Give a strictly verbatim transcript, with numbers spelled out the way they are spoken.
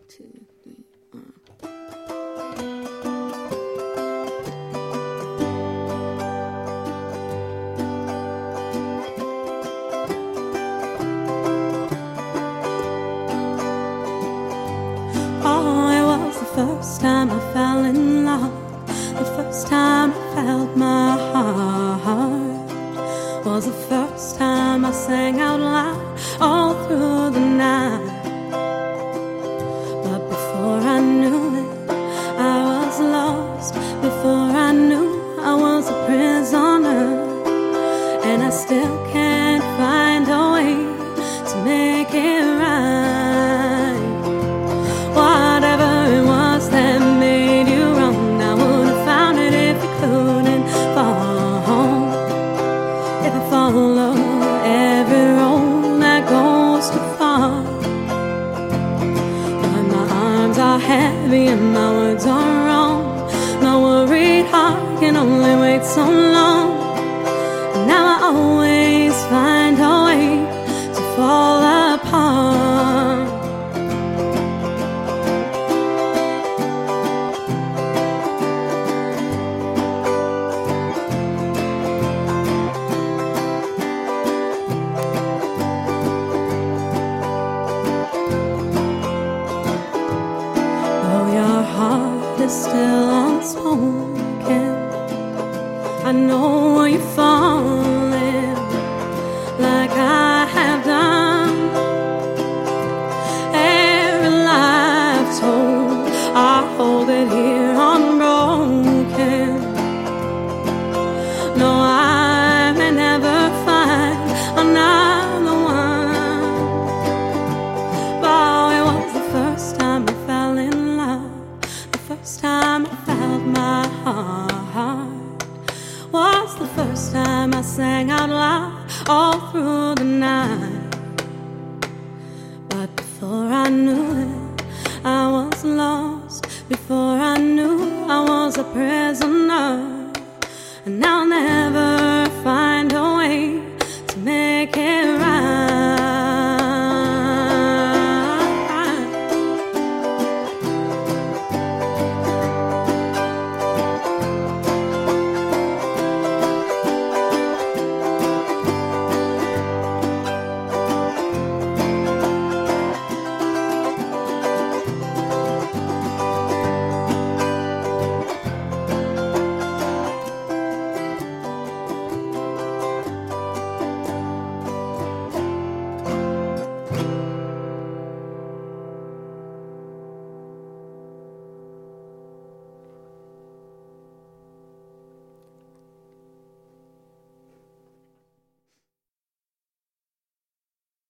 two, three, one. Oh, it was the first time I fell in love, the first time I felt my heart, was the first time I sang out loud all through the night. But before I knew it, I was lost. Before I knew I was a prisoner, and I still can't find a way to make it right. Whatever it was that made you wrong, I would have found it if you couldn't fall. If I follow every road that goes too far, but my arms are heavy and my words are wrong. My worried heart can only wait so long. Now I always find a way to fall apart. Though your heart is still unspoken, I know you're falling like I have done. Every life told, I hold it here unbroken. No, I may never find another one. But it was the first time I fell in love, the first time I felt my heart, was the first time I sang out loud all through the night. But before I knew it, I was lost. Before I knew I was a prisoner, and now